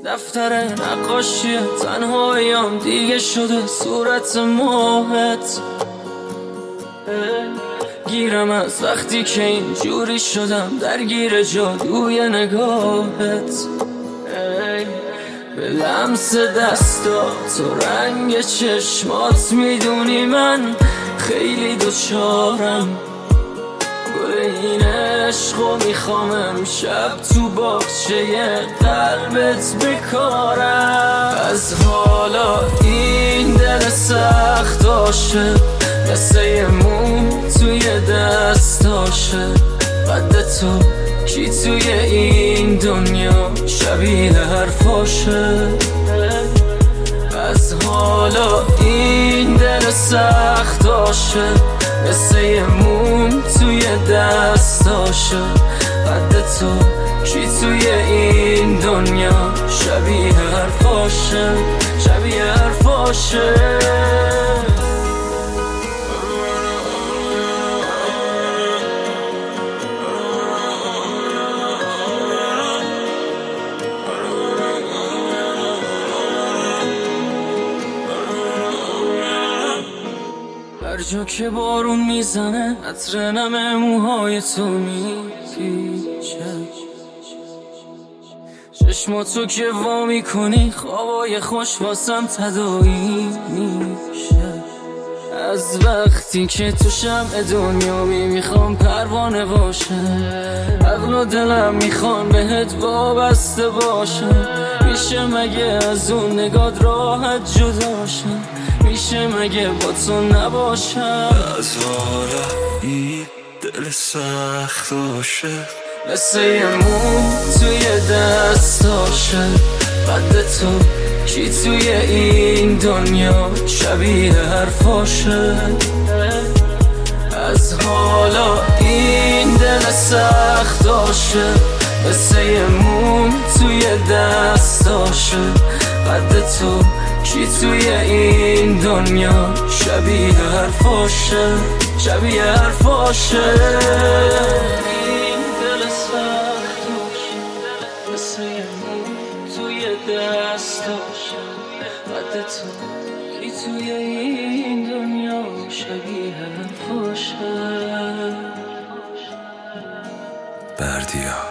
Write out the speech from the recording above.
دفتر نقاشی تنهاییام دیگه شده صورت ماهت. گیرم از وقتی که اینجوری شدم درگیر جادوی نگاهت. به لمس دستات و رنگ چشمات میدونی من خیلی دوچارم. گل این عشقو میخوام امشب تو باغچه قلبت بکارم. از حالا این دل سخت عاشق مثل موم توی دستاشه. قد تو کی توی این دنیا شبیه حرفاشه. از حالا این دل سخت عاشق مثل موم توی دستاشه. قد تو کی توی این دنیا شبیه حرفاشه، شبیه حرفاشه. هر جا که بارون میزنه عطر نم موهای تو میپیچه. چشماتو که وا میکنی خوابای خوش واسم تداعی میشه. از وقتی که تو شمع دنیا میخوام پروانه باشه. عقل و دلم میخوان بهت وابسته باشه. میشه مگه از اون نگات راحت جدا شم؟ میشه مگه با تو نباشم؟ از حالا این دل سخت عاشق مثل یه موم توی دستاشه. قد تو کی توی این دنیا شبیه حرفاشه. از حالا این دل سخت عاشق مثل یه موم توی دستاشه. قد تو کی توی این دنیا شبیه حرفاشه، شبیه حرفاشه. این دل سخت عاشق مثل یه موم توی دستاشه. قد تو کی توی این دنیا شبیه حرفاشه. بردیا